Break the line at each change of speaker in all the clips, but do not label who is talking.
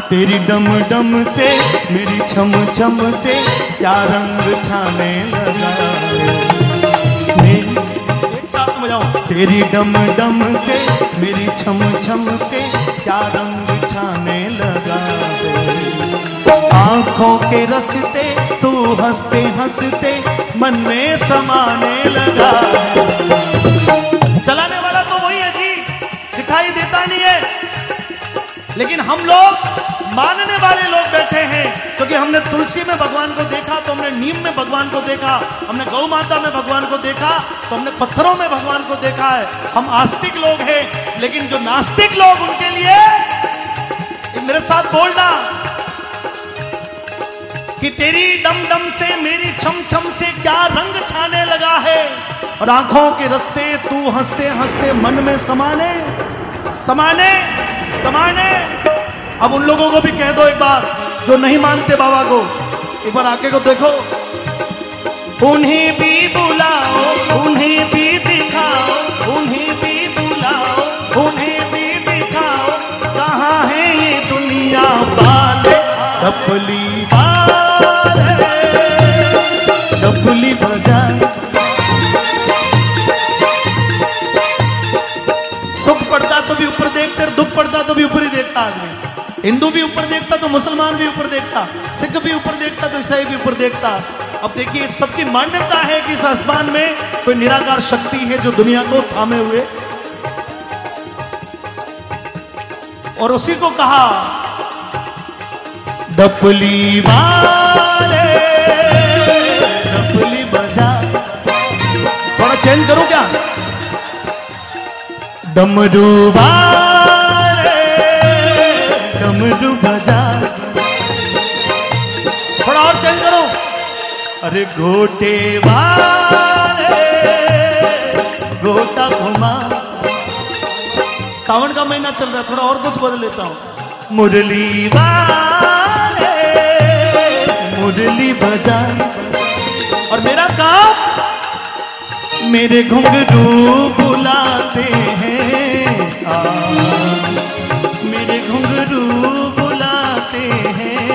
तेरी डम डम से मेरी छम छम से क्या रंग छाने लगा। एक साथ में जाओ। तेरी डम डम से मेरी छम छम से क्या रंग छाने लगा। आंखों के रस्ते तू हंसते हंसते मन में समाने लगा। चलाने वाला तो वही है जी, दिखाई देता नहीं है, लेकिन हम लोग मानने वाले लोग बैठे हैं, क्योंकि हमने तुलसी में भगवान को देखा तो हमने नीम में भगवान को देखा, हमने गौ माता में भगवान को देखा तो हमने पत्थरों में भगवान को देखा है। हम आस्तिक लोग हैं, लेकिन जो नास्तिक लोग उनके लिए मेरे साथ बोलना कि तेरी डम डम से मेरी छम छम से क्या रंग छाने लगा है, और आंखों के रास्ते तू हंसते हंसते मन में समाने समाने समाने। अब उन लोगों को भी कह दो एक बार जो नहीं मानते बाबा को, एक बार आके को देखो। उन्हें भी बुलाओ, उन्हें भी दिखाओ, उन्हें भी बुलाओ, उन्हें भी दिखाओ, कहाँ है ये दुनिया वाले डपली वाले, डपली बजा। सुख पड़ता तो भी ऊपर देखते, दुख पड़ता तो भी ऊपर ही देखता आदमी। हिंदू भी ऊपर देखता तो मुसलमान भी ऊपर देखता, सिख भी ऊपर देखता तो ईसाई भी ऊपर देखता। अब देखिए सबकी मान्यता है कि इस आसमान में कोई निराकार शक्ति है जो दुनिया को थामे हुए, और उसी को कहा डपली वाले डपली बजा। थोड़ा चेंज करूं क्या? डमरू वाले डमरू बजा। थोड़ा और चेंज करो। अरे घोटे वाले घोटा घुमा। सावन का महीना चल रहा है, थोड़ा और कुछ बदल लेता हूं। मुरली वाले मुरली बजा। और मेरा काम मेरे घुंघरू बुलाते हैं, मेरे घुंघरू बुलाते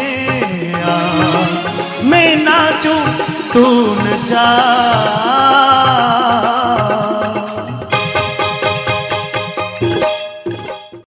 हैं, मैं नाचूं तू नचा।